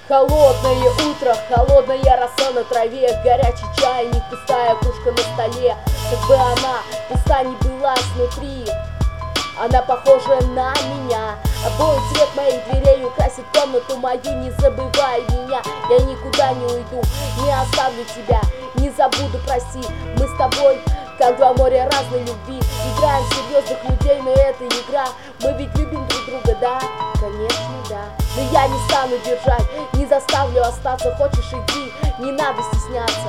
Холодное утро, холодная роса на траве, горячий чайник, пустая кружка на столе. Как бы она пуста не была снутри, она похожа на меня. Обои цвет моих дверей украсит комнату мою. Не забывай меня, я никуда не уйду, не оставлю тебя, не забуду, прости. Мы с тобой как два моря разной любви, играем в серьезных людей, но это игра. Мы ведь любим друг друга, да? Конечно, да. Но я не стану держать, не заставлю остаться. Хочешь, иди, не надо стесняться.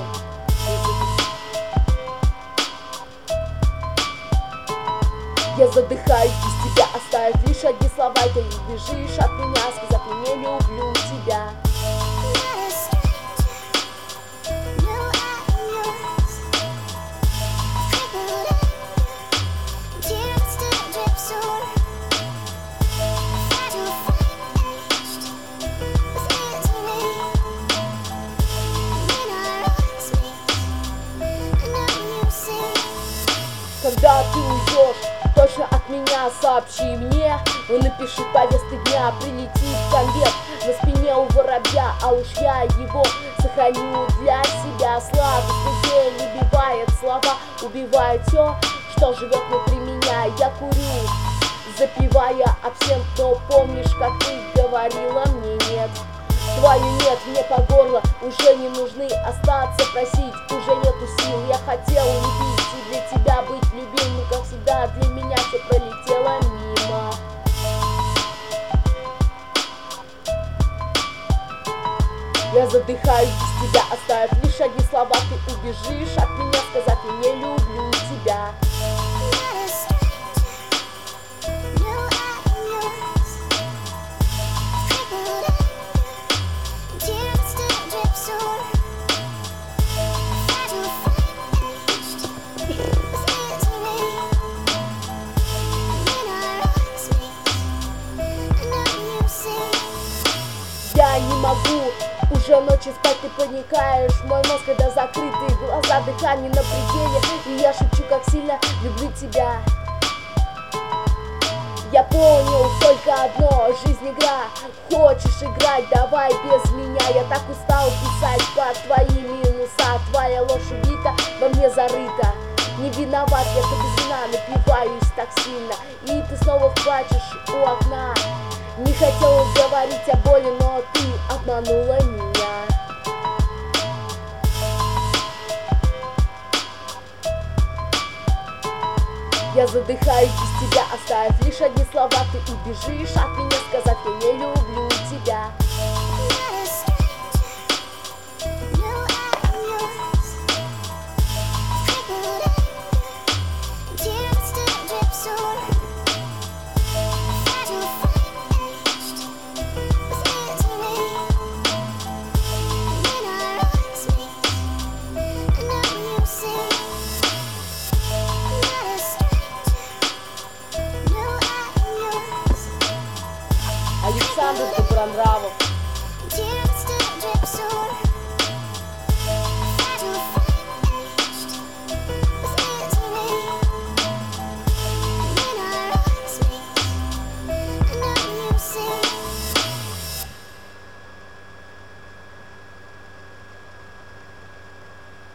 Я задыхаюсь без тебя, оставив лишь одни слова. Ты убежишь от меня, сказав, я не люблю тебя. Когда ты уйдешь точно от меня, сообщи мне. Он напишет повестки дня, прилетит конверт на спине у воробья, а уж я его сохраню для себя. Сладость людей убивает слова, убивает все, что живет внутри меня. Я курю, запивая абсент, но помнишь, как ты говорила мне нет. Твою нет мне по горло, уже не нужны остаться просить, уже нету сил. Я хотел любить и для тебя быть любим, но как всегда для меня все пролетело мимо. Я задыхаюсь без тебя, оставив лишь одни слова. Ты убежишь от меня, сказав, я не люблю тебя. Я не могу уже ночью спать, ты проникаешь в мой мозг, когда закрытые глаза, дыхание на пределе. И я шепчу, как сильно люблю тебя. Я понял только одно, жизнь игра. Хочешь играть, давай без меня. Я так устал писать под твои минуса. Твоя ложь убита, во мне зарыта. Не виноват, я без вина напиваюсь так сильно. И ты снова плачешь у окна. Не хотела говорить о боли, но ты обманула меня. Я задыхаюсь без тебя, оставив лишь одни слова. Ты убежишь от меня, сказав, я не люблю